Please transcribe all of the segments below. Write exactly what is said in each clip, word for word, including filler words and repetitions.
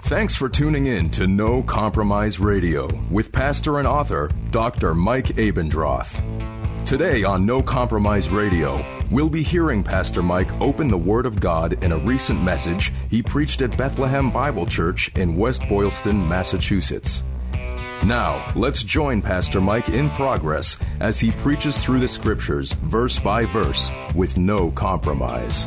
Thanks for tuning in to No Compromise Radio with pastor and author Doctor Mike Abendroth. Today on No Compromise Radio, we'll be hearing Pastor Mike open the Word of God in a recent message he preached at Bethlehem Bible Church in West Boylston, Massachusetts. Now, let's join Pastor Mike in progress as he preaches through the Scriptures, verse by verse, with no compromise.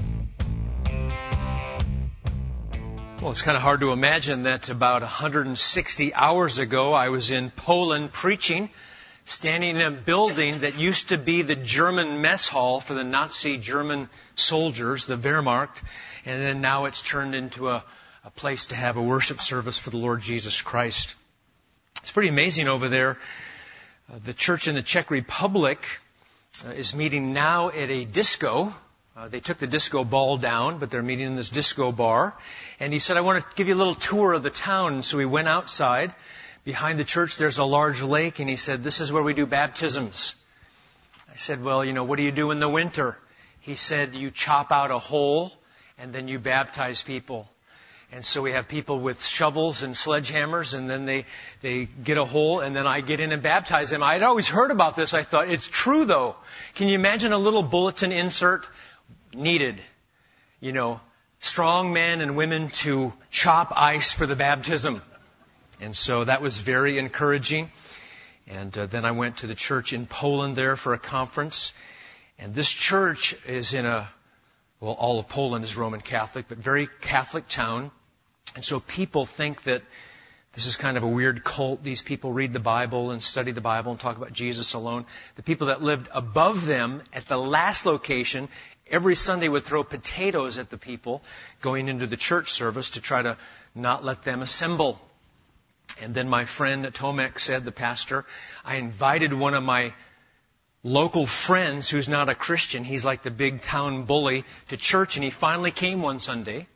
Well, it's kind of hard to imagine that about one hundred sixty hours ago I was in Poland preaching, standing in a building that used to be the German mess hall for the Nazi German soldiers, the Wehrmacht, and then now it's turned into a, a place to have a worship service for the Lord Jesus Christ. It's pretty amazing over there. Uh, the church in the Czech Republic uh, is meeting now at a disco. Uh, they took the disco ball down, but they're meeting in this disco bar. And he said, I want to give you a little tour of the town. And so we went outside. Behind the church, there's a large lake. And he said, this is where we do baptisms. I said, well, you know, what do you do in the winter? He said, you chop out a hole and then you baptize people. And so we have people with shovels and sledgehammers, and then they, they get a hole, and then I get in and baptize them. I'd always heard about this. I thought, it's true, though. Can you imagine a little bulletin insert? Needed, you know, strong men and women to chop ice for the baptism. And so that was very encouraging. And uh, then I went to the church in Poland there for a conference. And this church is in a, well, all of Poland is Roman Catholic, but very Catholic town. And so people think that this is kind of a weird cult. These people read the Bible and study the Bible and talk about Jesus alone. The people that lived above them at the last location every Sunday would throw potatoes at the people going into the church service to try to not let them assemble. And then my friend Tomek said, the pastor, I invited one of my local friends who's not a Christian. He's like the big town bully to church, and he finally came one Sunday.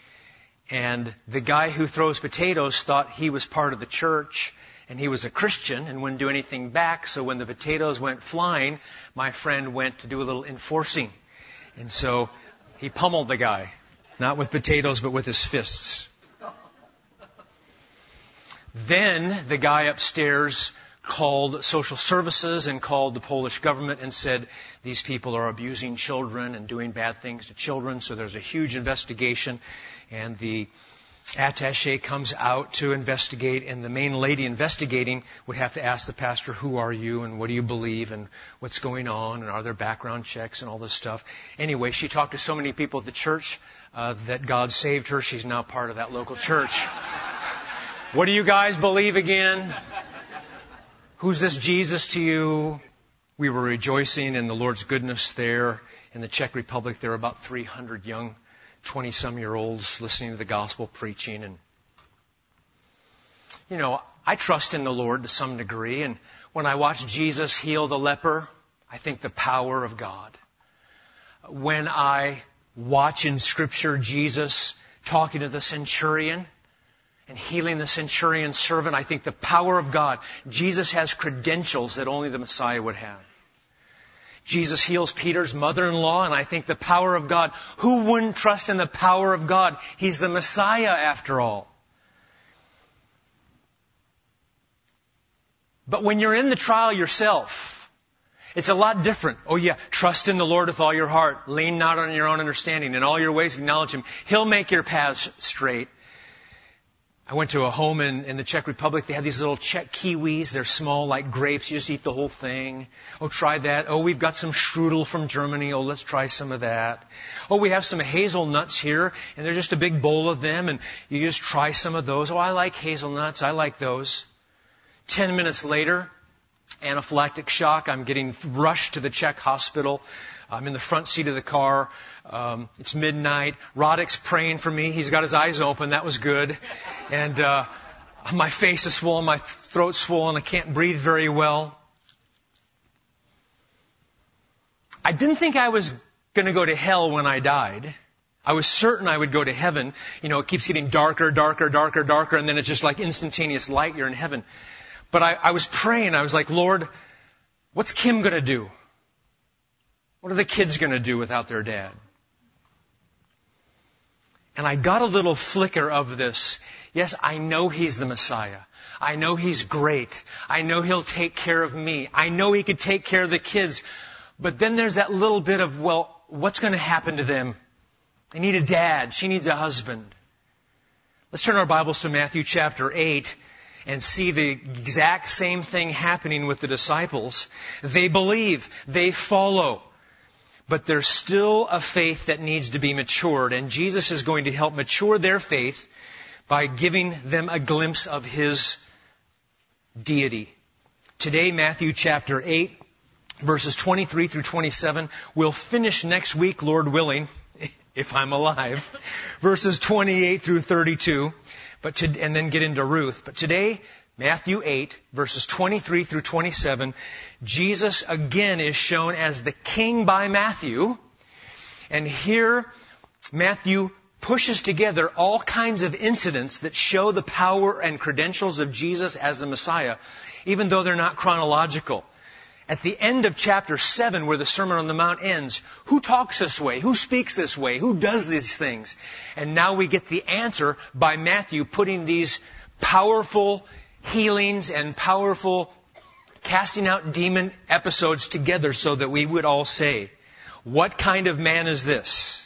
And the guy who throws potatoes thought he was part of the church, and he was a Christian and wouldn't do anything back. So when the potatoes went flying, my friend went to do a little enforcing. And so he pummeled the guy, not with potatoes, but with his fists. Then the guy upstairs called social services and called the Polish government and said, these people are abusing children and doing bad things to children. So there's a huge investigation, and the attaché comes out to investigate, and the main lady investigating would have to ask the pastor, who are you and what do you believe and what's going on and are there background checks and all this stuff. Anyway, she talked to so many people at the church uh, that God saved her. She's now part of that local church. What do you guys believe again? Who's this Jesus to you? We were rejoicing in the Lord's goodness there. In the Czech Republic, there were about three hundred young twenty-some-year-olds listening to the gospel preaching. And, you know, I trust in the Lord to some degree. And when I watch Jesus heal the leper, I think the power of God. When I watch in Scripture Jesus talking to the centurion and healing the centurion's servant, I think the power of God. Jesus has credentials that only the Messiah would have. Jesus heals Peter's mother-in-law, and I think the power of God. Who wouldn't trust in the power of God? He's the Messiah after all. But when you're in the trial yourself, it's a lot different. Oh yeah, trust in the Lord with all your heart. Lean not on your own understanding. In all your ways acknowledge Him. He'll make your paths straight. I went to a home in, in the Czech Republic. They had these little Czech kiwis. They're small like grapes. You just eat the whole thing. Oh, try that. Oh, we've got some strudel from Germany. Oh, let's try some of that. Oh, we have some hazelnuts here, and there's just a big bowl of them, and you just try some of those. Oh, I like hazelnuts. I like those. Ten minutes later, anaphylactic shock. I'm getting rushed to the Czech hospital. I'm in the front seat of the car. Um, it's midnight. Roddick's praying for me. He's got his eyes open. That was good. And uh, my face is swollen. My throat's swollen. I can't breathe very well. I didn't think I was going to go to hell when I died. I was certain I would go to heaven. You know, it keeps getting darker, darker, darker, darker, and then it's just like instantaneous light. You're in heaven. But I, I was praying. I was like, Lord, what's Kim going to do? What are the kids going to do without their dad? And I got a little flicker of this. Yes, I know He's the Messiah. I know He's great. I know He'll take care of me. I know He could take care of the kids. But then there's that little bit of, well, what's going to happen to them? They need a dad. She needs a husband. Let's turn our Bibles to Matthew chapter eight and see the exact same thing happening with the disciples. They believe. They follow. But there's still a faith that needs to be matured. And Jesus is going to help mature their faith by giving them a glimpse of His deity. Today, Matthew chapter eight, verses twenty-three through twenty-seven. We'll finish next week, Lord willing, if I'm alive. Verses twenty-eight through thirty-two. But to, and then get into Ruth. But today, Matthew eight, verses twenty-three through twenty-seven, Jesus again is shown as the king by Matthew. And here, Matthew pushes together all kinds of incidents that show the power and credentials of Jesus as the Messiah, even though they're not chronological. At the end of chapter seven, where the Sermon on the Mount ends, who talks this way? Who speaks this way? Who does these things? And now we get the answer by Matthew putting these powerful healings and powerful casting out demon episodes together so that we would all say, what kind of man is this?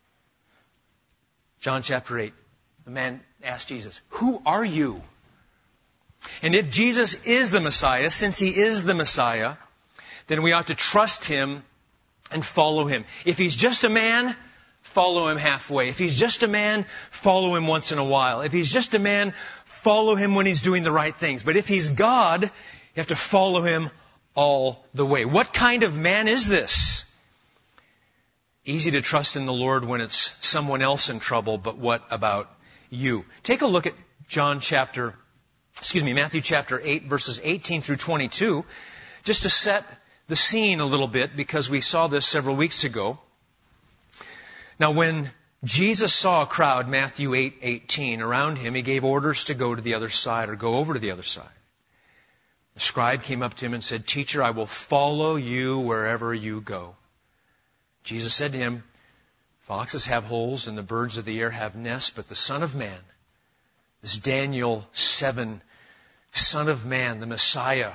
John chapter eight, the man asked Jesus, who are you? And if Jesus is the Messiah, since He is the Messiah, then we ought to trust Him and follow Him. If He's just a man, follow Him halfway. If He's just a man, follow Him once in a while. If He's just a man, follow Him when He's doing the right things. But if He's God, you have to follow Him all the way. What kind of man is this? Easy to trust in the Lord when it's someone else in trouble, but what about you? Take a look at John chapter, excuse me, Matthew chapter eight, verses eighteen through twenty-two, just to set the scene a little bit, because we saw this several weeks ago. Now, when Jesus saw a crowd, Matthew eight eighteen, around Him, He gave orders to go to the other side, or go over to the other side. The scribe came up to Him and said, Teacher, I will follow you wherever you go. Jesus said to him, Foxes have holes and the birds of the air have nests, but the Son of Man, this Daniel seven, Son of Man, the Messiah,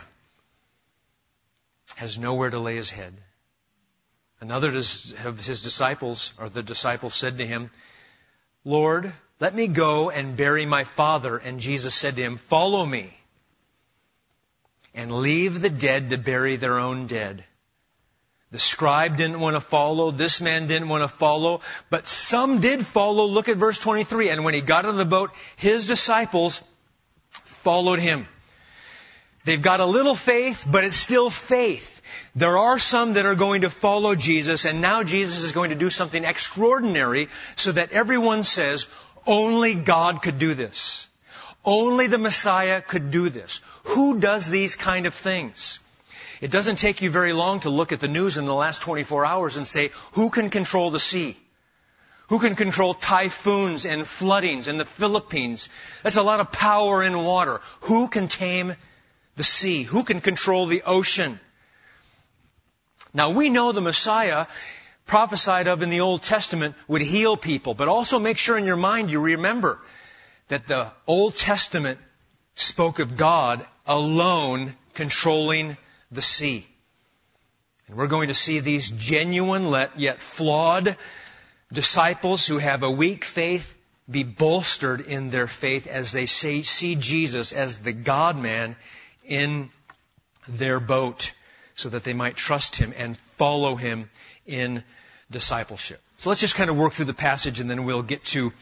has nowhere to lay His head. Another of His disciples, or the disciples, said to Him, Lord, let me go and bury my father. And Jesus said to him, Follow me, and leave the dead to bury their own dead. The scribe didn't want to follow. This man didn't want to follow. But some did follow. Look at verse twenty-three. And when He got on the boat, His disciples followed Him. They've got a little faith, but it's still faith. There are some that are going to follow Jesus, and now Jesus is going to do something extraordinary so that everyone says, only God could do this. Only the Messiah could do this. Who does these kind of things? It doesn't take you very long to look at the news in the last twenty-four hours and say, who can control the sea? Who can control typhoons and floodings in the Philippines? That's a lot of power in water. Who can tame the sea? Who can control the ocean? Now, we know the Messiah, prophesied of in the Old Testament, would heal people. But also make sure in your mind you remember that the Old Testament spoke of God alone controlling the sea. And we're going to see these genuine yet flawed disciples who have a weak faith be bolstered in their faith as they say, see Jesus as the God-man in their boat, so that they might trust Him and follow Him in discipleship. So let's just kind of work through the passage, and then we'll get to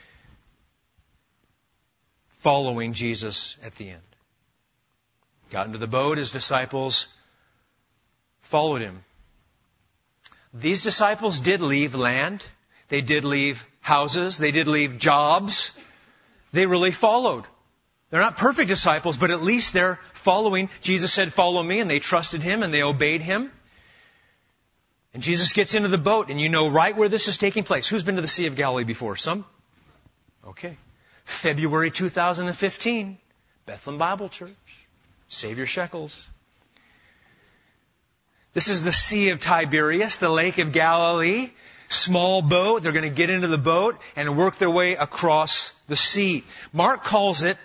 following Jesus at the end. Got into the boat, His disciples followed Him. These disciples did leave land. They did leave houses. They did leave jobs. They really followed. They're not perfect disciples, but at least they're following. Jesus said, follow me, and they trusted Him and they obeyed Him. And Jesus gets into the boat, and you know right where this is taking place. Who's been to the Sea of Galilee before? Some? Okay. February two thousand fifteen, Bethlehem Bible Church. Save your shekels. This is the Sea of Tiberias, the Lake of Galilee. small boat. They're going to get into the boat and work their way across the sea. Mark calls it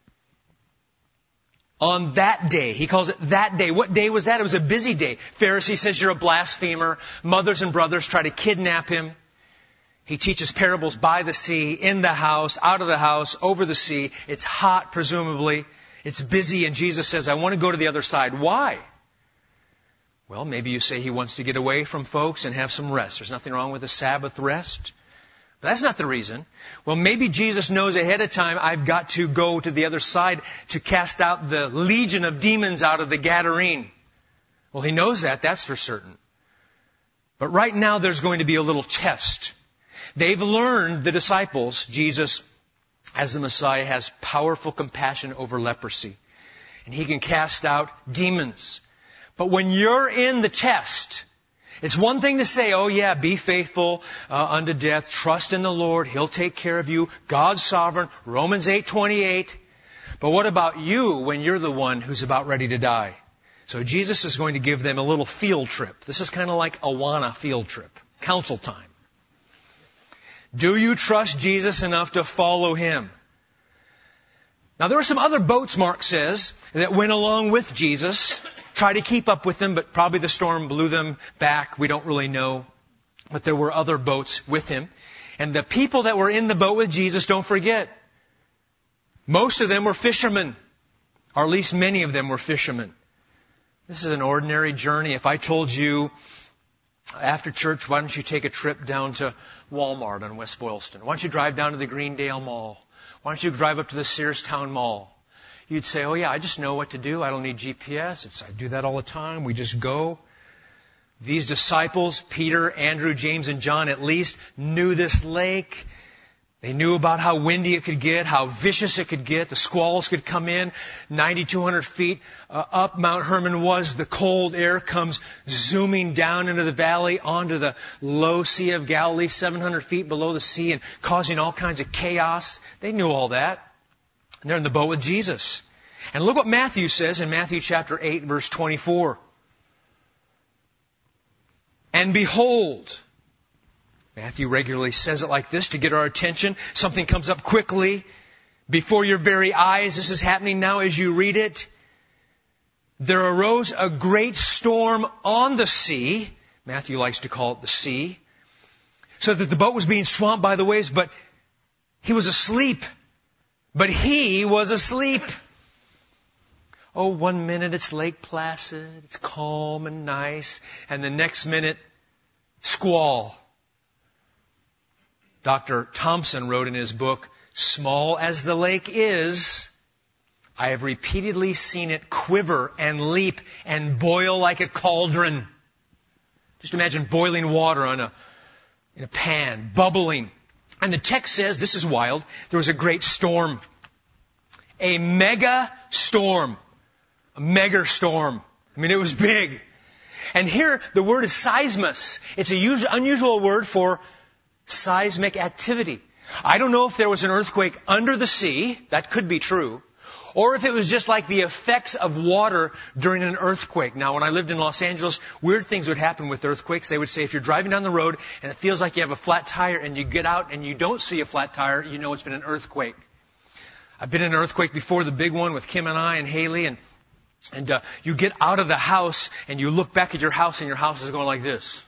on that day. He calls it that day. What day was that? It was a busy day. Pharisee says you're a blasphemer. Mothers and brothers try to kidnap him. He teaches parables by the sea, in the house, out of the house, over the sea. It's hot, presumably. It's busy, and Jesus says, I want to go to the other side. Why? Well, maybe you say he wants to get away from folks and have some rest. There's nothing wrong with a Sabbath rest. But that's not the reason. Well, maybe Jesus knows ahead of time, I've got to go to the other side to cast out the legion of demons out of the Gadarene. Well, he knows that, that's for certain. But right now there's going to be a little test. They've learned, the disciples, Jesus, as the Messiah, has powerful compassion over leprosy. And he can cast out demons. But when you're in the test, it's one thing to say, oh yeah, be faithful uh, unto death, trust in the Lord, He'll take care of you, God's sovereign, Romans eight twenty-eight. But what about you when you're the one who's about ready to die? So Jesus is going to give them a little field trip. This is kind of like Awana field trip, council time. Do you trust Jesus enough to follow Him? Now there were some other boats, Mark says, that went along with Jesus. Try to keep up with them, but probably the storm blew them back. We don't really know. But there were other boats with Him. And the people that were in the boat with Jesus, don't forget, most of them were fishermen. Or at least many of them were fishermen. This is an ordinary journey. If I told you after church, why don't you take a trip down to Walmart on West Boylston? Why don't you drive down to the Greendale Mall? Why don't you drive up to the Searstown Mall? You'd say, oh yeah, I just know what to do. I don't need G P S. It's, I do that all the time. We just go. These disciples, Peter, Andrew, James, and John at least, knew this lake. They knew about how windy it could get, how vicious it could get. The squalls could come in. ninety-two hundred feet uh, up Mount Hermon was. The cold air comes zooming down into the valley onto the low Sea of Galilee, seven hundred feet below the sea, and causing all kinds of chaos. They knew all that. And they're in the boat with Jesus. And look what Matthew says in Matthew chapter eight, verse twenty-four. And behold, Matthew regularly says it like this to get our attention. Something comes up quickly before your very eyes. This is happening now as you read it. There arose a great storm on the sea. Matthew likes to call it the sea. So that the boat was being swamped by the waves, but he was asleep. But he was asleep. Oh, one minute it's Lake Placid, it's calm and nice, and the next minute, squall. Doctor Thompson wrote in his book, Small as the lake is, I have repeatedly seen it quiver and leap and boil like a cauldron. Just imagine boiling water on a, in a pan, bubbling. And the text says, this is wild, there was a great storm. A mega storm. A mega storm. I mean, it was big. And here, the word is seismus. It's a us- unusual word for seismic activity. I don't know if there was an earthquake under the sea. That could be true. Or if it was just like the effects of water during an earthquake. Now, when I lived in Los Angeles, weird things would happen with earthquakes. They would say if you're driving down the road and it feels like you have a flat tire and you get out and you don't see a flat tire, you know it's been an earthquake. I've been in an earthquake before, the big one with Kim and I and Haley, and and uh, you get out of the house and you look back at your house and your house is going like this.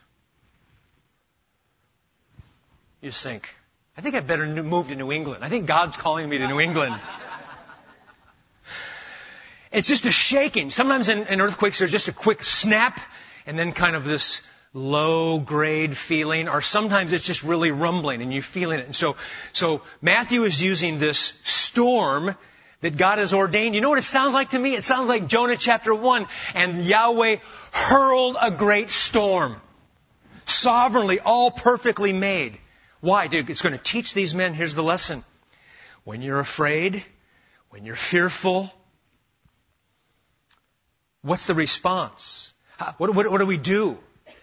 You think, I think I better move to New England. I think God's calling me to New England. It's just a shaking. Sometimes in, in earthquakes there's just a quick snap and then kind of this low grade feeling, or sometimes it's just really rumbling and you're feeling it. And so, so Matthew is using this storm that God has ordained. You know what it sounds like to me? It sounds like Jonah chapter one, and Yahweh hurled a great storm. Sovereignly, all perfectly made. Why? Dude, it's going to teach these men, here's the lesson. When you're afraid, when you're fearful, what's the response? What, what, what do we do?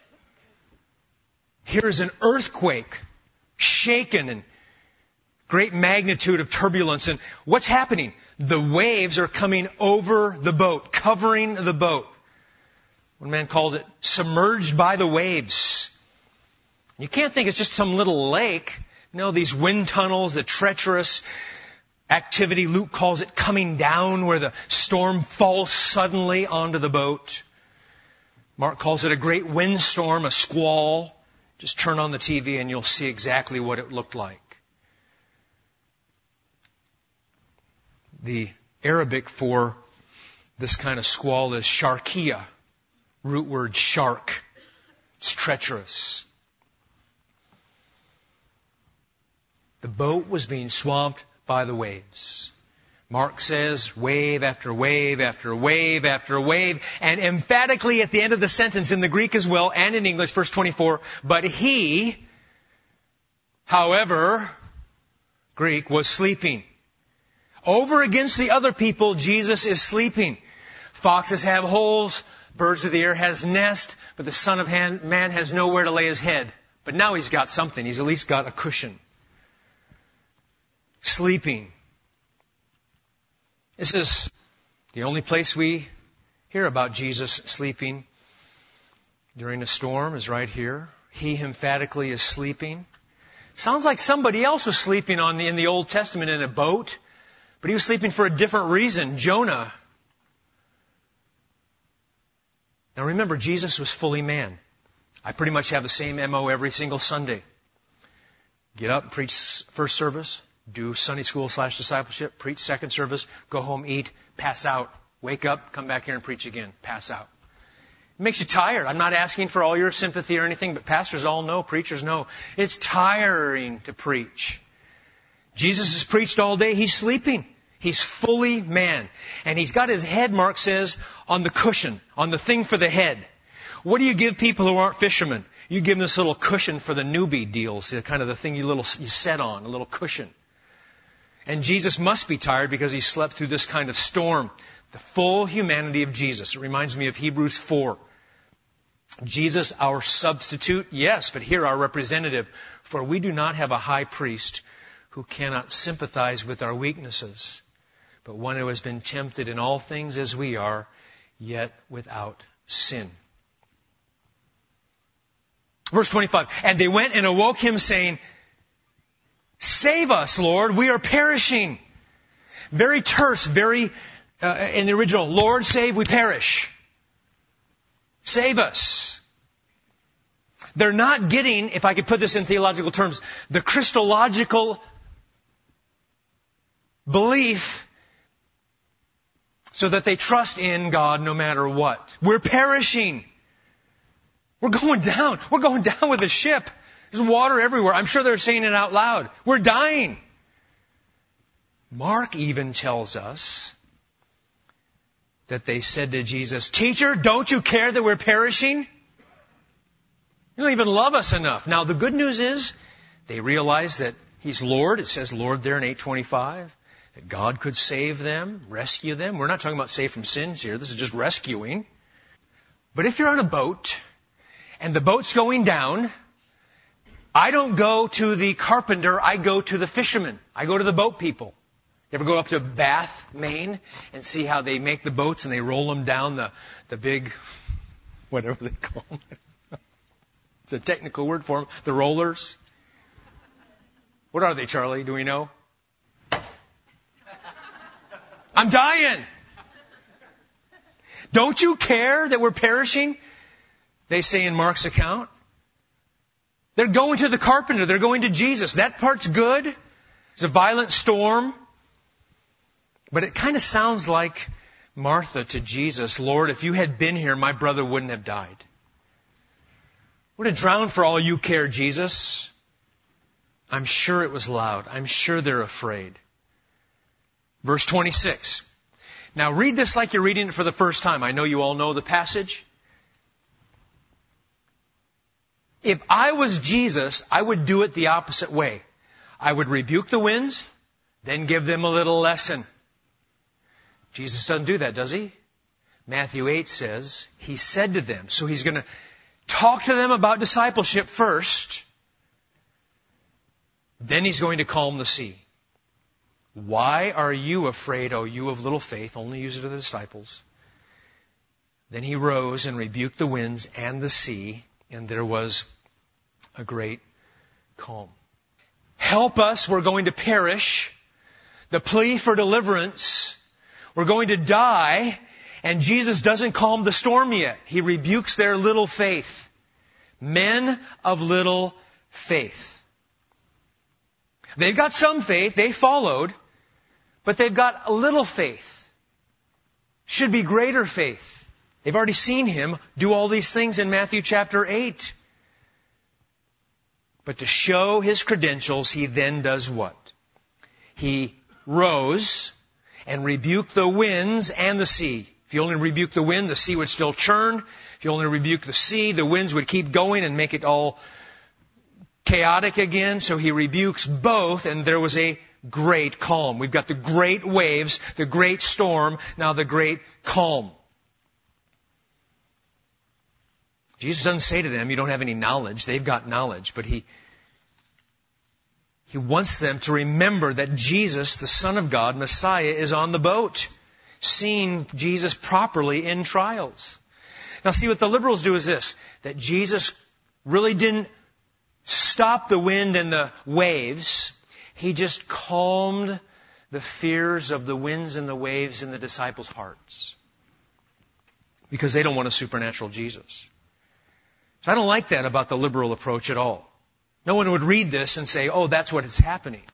Here's an earthquake, shaken and great magnitude of turbulence. And what's happening? The waves are coming over the boat, covering the boat. One man called it submerged by the waves. You can't think it's just some little lake. No, these wind tunnels, the treacherous activity, Luke calls it coming down, where the storm falls suddenly onto the boat. Mark calls it a great windstorm, a squall. Just turn on the T V and you'll see exactly what it looked like. The Arabic for this kind of squall is sharkia, root word shark. It's treacherous. The boat was being swamped by the waves. Mark says wave after wave after wave after wave, and emphatically at the end of the sentence in the Greek as well and in English, verse twenty-four, but he, however, Greek, was sleeping. Over against the other people, Jesus is sleeping. Foxes have holes, birds of the air has nest, but the Son of Man has nowhere to lay his head. But now he's got something. He's at least got a cushion. Sleeping. This is the only place we hear about Jesus sleeping during a storm is right here. He emphatically is sleeping. Sounds like somebody else was sleeping on the, in the Old Testament in a boat, but he was sleeping for a different reason. Jonah. Now remember, Jesus was fully man. I pretty much have the same M O every single Sunday. Get up, preach first service, do Sunday school slash discipleship, preach second service, go home, eat, pass out, wake up, come back here and preach again, pass out. It makes you tired. I'm not asking for all your sympathy or anything, but pastors all know, preachers know. It's tiring to preach. Jesus has preached all day. He's sleeping. He's fully man. And he's got his head, Mark says, on the cushion, on the thing for the head. What do you give people who aren't fishermen? You give them this little cushion for the newbie deals, the kind of the thing you little you set on, a little cushion. And Jesus must be tired because he slept through this kind of storm. The full humanity of Jesus. It reminds me of Hebrews four. Jesus, our substitute, yes, but here our representative. For we do not have a high priest who cannot sympathize with our weaknesses, but one who has been tempted in all things as we are, yet without sin. Verse twenty-five, and they went and awoke him saying, save us, Lord, we are perishing. Very terse, very, uh, in the original, Lord, save, we perish. Save us. They're not getting, if I could put this in theological terms, the Christological belief so that they trust in God no matter what. We're perishing. We're going down. We're going down with the ship. There's water everywhere. I'm sure they're saying it out loud. We're dying. Mark even tells us that they said to Jesus, Teacher, don't you care that we're perishing? You don't even love us enough. Now, the good news is they realize that He's Lord. It says Lord there in eight twenty-five. That God could save them, rescue them. We're not talking about save from sins here. This is just rescuing. But if you're on a boat and the boat's going down, I don't go to the carpenter. I go to the fisherman. I go to the boat people. You ever go up to Bath, Maine, and see how they make the boats and they roll them down the, the big, whatever they call them. It's a technical word for them. The rollers. What are they, Charlie? Do we know? I'm dying. Don't you care that we're perishing? They say in Mark's account. They're going to the carpenter. They're going to Jesus. That part's good. It's a violent storm. But it kind of sounds like Martha to Jesus. Lord, if you had been here, my brother wouldn't have died. Would have drowned for all you care, Jesus. I'm sure it was loud. I'm sure they're afraid. Verse twenty-six. Now read this like you're reading it for the first time. I know you all know the passage. If I was Jesus, I would do it the opposite way. I would rebuke the winds, then give them a little lesson. Jesus doesn't do that, does he? Matthew eight says, he said to them. So he's going to talk to them about discipleship first. Then he's going to calm the sea. Why are you afraid, O you of little faith? Only use it to the disciples. Then he rose and rebuked the winds and the sea, and there was a great calm. Help us, we're going to perish. The plea for deliverance, we're going to die. And Jesus doesn't calm the storm yet. He rebukes their little faith. Men of little faith. They've got some faith, they followed, but they've got a little faith. Should be greater faith. They've already seen Him do all these things in Matthew chapter eight. But to show His credentials, He then does what? He rose and rebuked the winds and the sea. If you only rebuke the wind, the sea would still churn. If you only rebuke the sea, the winds would keep going and make it all chaotic again. So He rebukes both, and there was a great calm. We've got the great waves, the great storm, now the great calm. Jesus doesn't say to them, you don't have any knowledge. They've got knowledge, but He He wants them to remember that Jesus, the Son of God, Messiah, is on the boat, seeing Jesus properly in trials. Now see, what the liberals do is this, that Jesus really didn't stop the wind and the waves. He just calmed the fears of the winds and the waves in the disciples' hearts. Because they don't want a supernatural Jesus. So I don't like that about the liberal approach at all. No one would read this and say, oh, that's what is happening.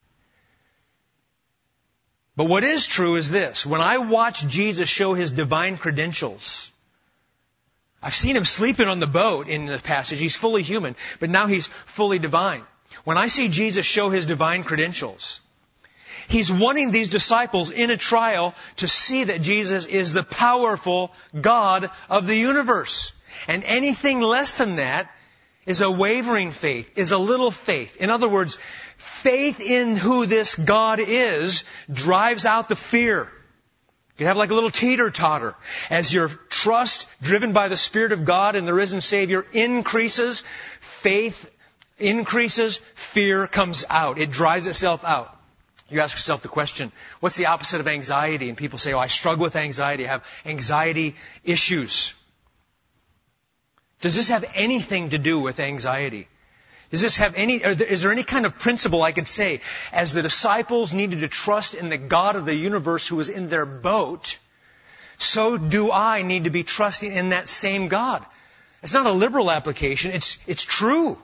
But what is true is this. When I watch Jesus show His divine credentials, I've seen Him sleeping on the boat in the passage. He's fully human, but now He's fully divine. When I see Jesus show His divine credentials, He's wanting these disciples in a trial to see that Jesus is the powerful God of the universe. And anything less than that is a wavering faith, is a little faith. In other words, faith in who this God is drives out the fear. You have like a little teeter-totter. As your trust, driven by the Spirit of God in the risen Savior, increases, faith increases, fear comes out. It drives itself out. You ask yourself the question, what's the opposite of anxiety? And people say, oh, I struggle with anxiety. I have anxiety issues. Does this have anything to do with anxiety? Does this have any, is there any kind of principle I could say, as the disciples needed to trust in the God of the universe who was in their boat, so do I need to be trusting in that same God. It's not a liberal application, it's, it's true.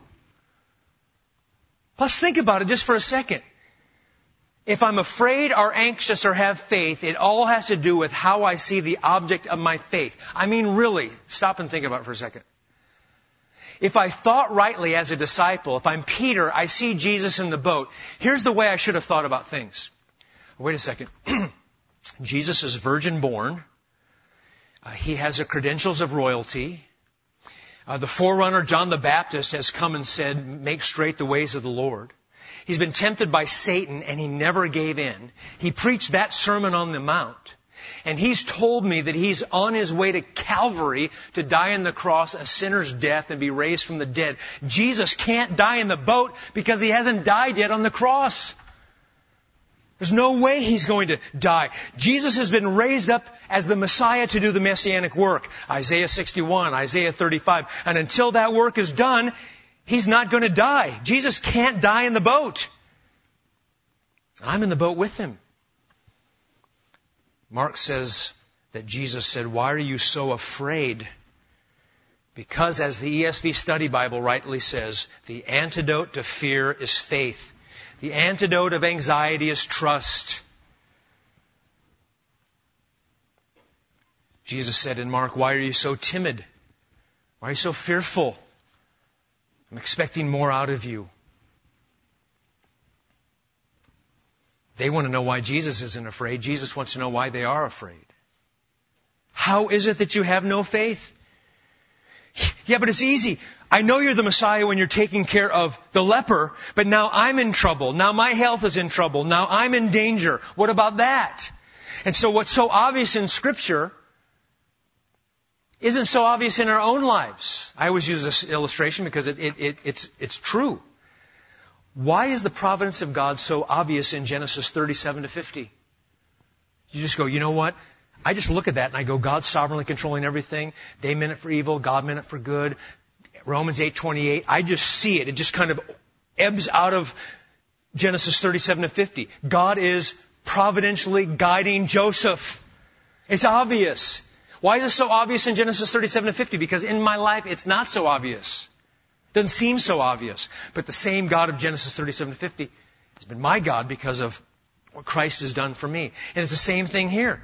Plus think about it just for a second. If I'm afraid or anxious or have faith, it all has to do with how I see the object of my faith. I mean, really, stop and think about it for a second. If I thought rightly as a disciple, if I'm Peter, I see Jesus in the boat. Here's the way I should have thought about things. Wait a second. Jesus is virgin born. Uh, he has the credentials of royalty. Uh, the forerunner, John the Baptist, has come and said, make straight the ways of the Lord. He's been tempted by Satan and he never gave in. He preached that Sermon on the Mount. And He's told me that He's on His way to Calvary to die on the cross, a sinner's death, and be raised from the dead. Jesus can't die in the boat because He hasn't died yet on the cross. There's no way He's going to die. Jesus has been raised up as the Messiah to do the Messianic work. Isaiah sixty-one, Isaiah thirty-five. And until that work is done, He's not going to die. Jesus can't die in the boat. I'm in the boat with Him. Mark says that Jesus said, why are you so afraid? Because, as the E S V Study Bible rightly says, the antidote to fear is faith. The antidote of anxiety is trust. Jesus said in Mark, why are you so timid? Why are you so fearful? I'm expecting more out of you. They want to know why Jesus isn't afraid. Jesus wants to know why they are afraid. How is it that you have no faith? Yeah, but it's easy. I know you're the Messiah when you're taking care of the leper, but now I'm in trouble. Now my health is in trouble. Now I'm in danger. What about that? And so what's so obvious in Scripture isn't so obvious in our own lives. I always use this illustration because it, it, it, it's, it's true. Why is the providence of God so obvious in Genesis thirty-seven to fifty? You just go, you know what? I just look at that and I go, God's sovereignly controlling everything. They meant it for evil. God meant it for good. Romans eight twenty-eight, I just see it. It just kind of ebbs out of Genesis thirty-seven to fifty. God is providentially guiding Joseph. It's obvious. Why is it so obvious in Genesis thirty-seven to fifty? Because in my life, it's not so obvious. It doesn't seem so obvious. But the same God of Genesis thirty-seven to fifty has been my God because of what Christ has done for me. And it's the same thing here.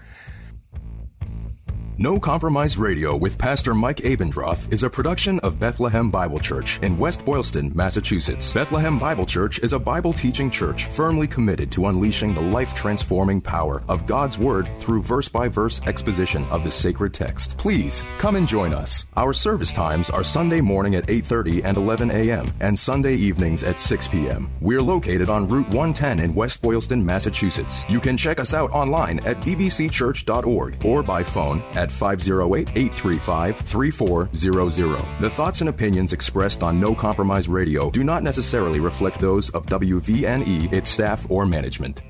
No Compromise Radio with Pastor Mike Abendroth is a production of Bethlehem Bible Church in West Boylston, Massachusetts. Bethlehem Bible Church is a Bible-teaching church firmly committed to unleashing the life-transforming power of God's Word through verse-by-verse exposition of the sacred text. Please, come and join us. Our service times are Sunday morning at eight thirty and eleven a.m. and Sunday evenings at six p.m. We're located on Route one ten in West Boylston, Massachusetts. You can check us out online at b b c church dot org or by phone at five oh eight, eight three five, three four zero zero. The thoughts and opinions expressed on No Compromise Radio do not necessarily reflect those of W V N E, its staff, or management.